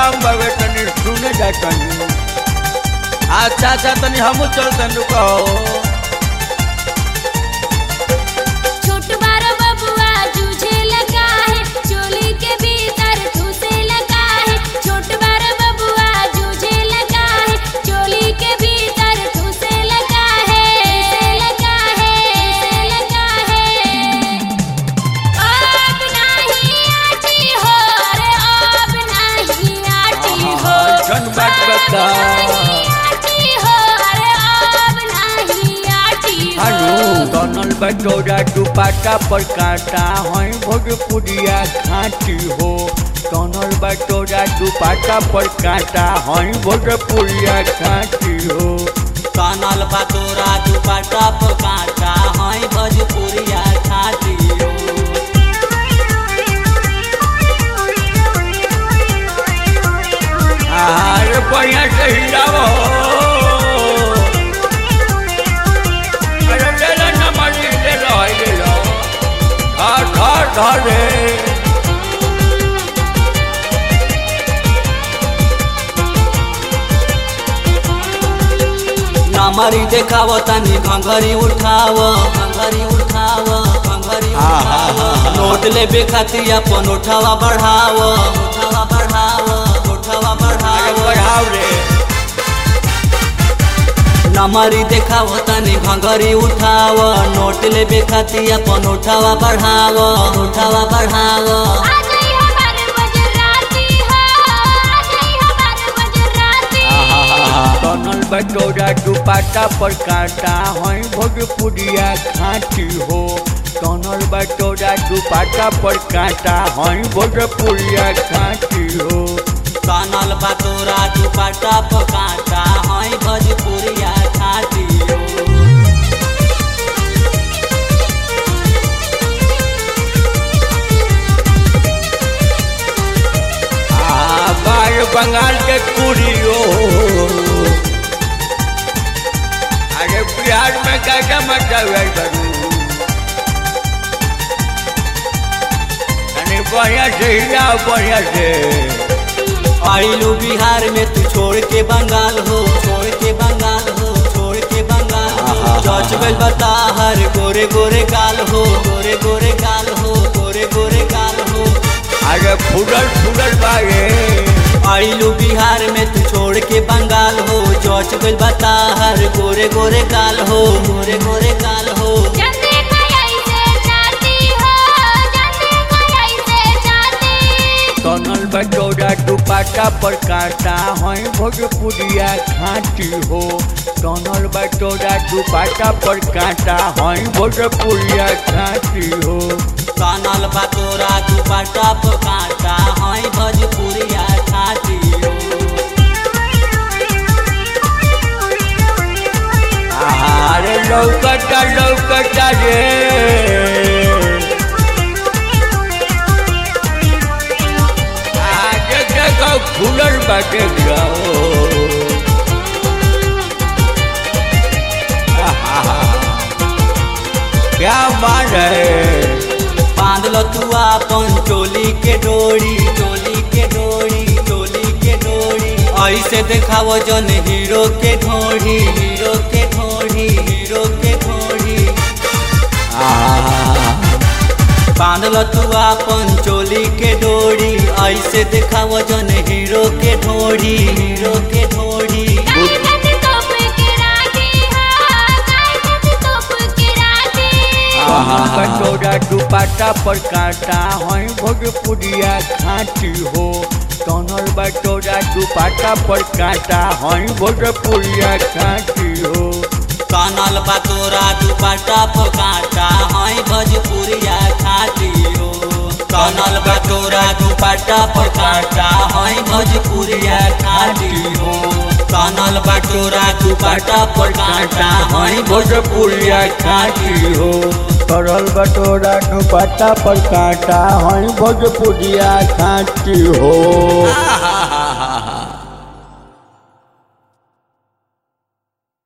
काम बाबे तनी सुने जा तनी। अच्छा अच्छा तनी हम चलते रुको। छोट बार बबुआ जूझे लगा है, चोली के भीतर ठूसे लगा है। छोट बार बबुआ जूझे लगा है, चोली के भीतर ठूसे लगा है, लगा है, लगा है। अब नहीं आती हो रे, अब नहीं आती हो। जन बात बता तनल बटोरा दुपट्टा पर काटा है भोजपुरिया खाटी हो। तनल बटोरा दुपट्टा पर काटा है भोजपुरिया खाटी हो। तनल बटोरा दुपट्टा पर काटा है भोजपुरिया खाटी हो। अरे बढ़िया से हिलाओ। नमरी देखाव तनी घंघरी उठाव, घंघरी उठाव, घंघरी उठाव। नोट लेबे खातिर अपन उठावा बढ़ाव, उठावा बढ़ाव, उठावा बढ़ाव, बढ़ाव रे। नमरी देखाव तनी घंघरी उठाव, नोट लेबे खातिर अपन उठावा बढ़ाव, उठावा बढ़ाव। तनल बटोरा दुपट्टा पर काटा है भोजपुरिया खाटी हो। तनल बटोरा दुपट्टा पर काटा है भोजपुरिया खाटी हो। तनल बटोरा दुपट्टा पर काटा है भोजपुरिया खाटी हो। बार बंगाल के कुड़ियो। अरे बिहार में क्या क्या मतलब है बरू। बढ़िया से हिलाओ बढ़िया से। आइलू बिहार में तू छोड़ के बंगाल हो, छोड़ के बंगाल हो, छोड़ के बंगाल हो। चौच गल बता हर गोरे गोरे गाल हो, गोरे गोरे गाल हो, गोरे गोरे गाल हो। अरे फुगल फुगल बागे। आइलू बिहार में तू छोड़ के बंगाल हो। चौच गल बता हर गोरे गोरे गाल हो, गोरे गोरे गाल हो। तनल बटोरा दुपट्टा पर काटा है भोजपुरिया खाटी हो। तनल बटोरा दुपट्टा पर काटा है भोजपुरिया खाटी हो। तनल बटोरा दुपट्टा पर काटा है भोजपुरिया खाटी हो। अरे लौकता लौकता रे। फूलर बाटे जाओ। क्या मान है। बांध लो तू अपन चोली के डोरी, चोली के डोरी, चोली के डोरी। ऐसे देखावो जन हीरो के ढोरी, हीरो के ढोरी, हीरो के ढोरी। बांध लो तू अपन चोली के डोरी, ऐसे देखावो जन हीरो के ढोरी, हीरो के ढोरी। बटोरा दुपट्टा पर काटा है भोजपुरिया खाटी हो। तनल बटोरा दुपट्टा पर काटा है भोजपुरिया खाटी हो। तनल बटोरा दुपट्टा पर काटा है भोजपुरिया खाटी हो। तनल बटोरा दुपट्टा पर काटा है भोजपुरिया खाटी हो। तनल बटोरा दुपट्टा पर काटा है भोजपुरिया खाटी हो। तनल बटोरा दुपट्टा पर काटा है भोजपुरिया खाटी हो।